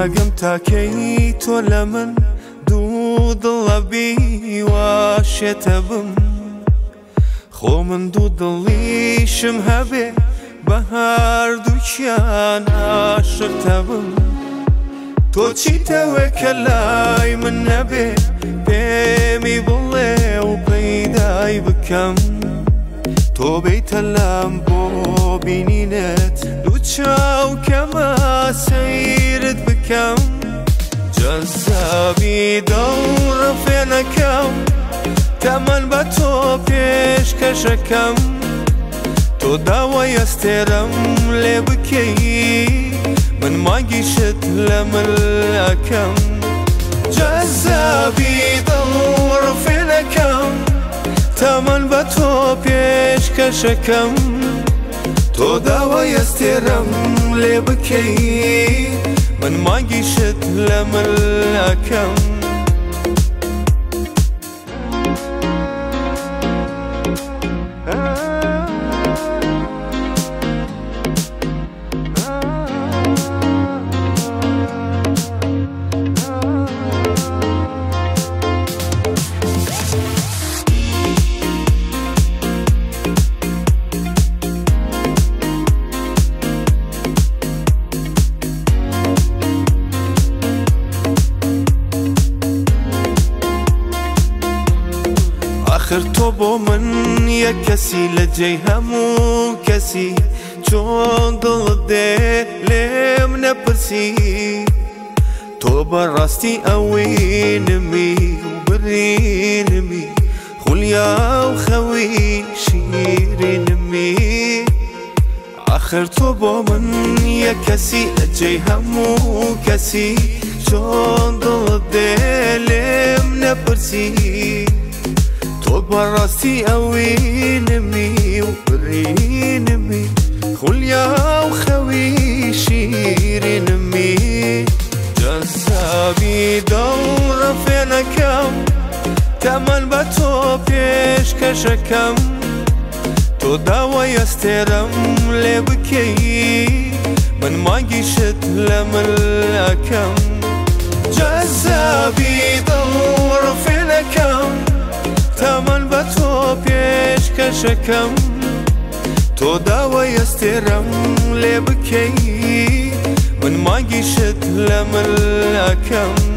ناگەم تاکەی تۆ لە من دوو دڵە بیواشێتە بم خۆ من دوو دڵیشم هەبێ بە هەردووکیان عاشقتە بم تۆ چیتەوێ کە لای من نەبێ پێمی بڵێ و پەیدای بکەم تۆ بیتە لام بۆ بینینت دوو چاو کەمە سەیرت بکەم جەزابی دەوڕە فێنەکەم تەمەن بە تۆ پێشکەشەکەم تۆ داوای ئەستێرەم لێ بکەی من ماگیشت لە ملەکەم جەزابی دەوڕە فێنەکەم تەمەن بە تۆ پێشکەشەکەم تۆ داوای ئەستێرەم لێ بکەی من ماگیشت لە ملەکەم آخر تو با من یک کسی لجه همون کسی چون دل دلم نپرسی تو براستی اوینمی و برینمی خولیا و خوی شیرینمی آخر تو با من یک کسی لجه همون کسی چون دل دلم نپرسی تو براستی اوینمی و برینمی خولیا و خوی شیرینمی جذابی دەوڕە فێنەکەم تەمەن بە تۆ پێشکەشەکەم تۆ داوای ئەستێرەم لێ بکەی من ماگیشت لە ملەکەم جەزابی دەوڕە فێنەکەم تەمەن بە تۆ پێشکەشەکەم تۆ داوای ئەستێرەم لێ بکەی من ماگیشت لە ملەکەم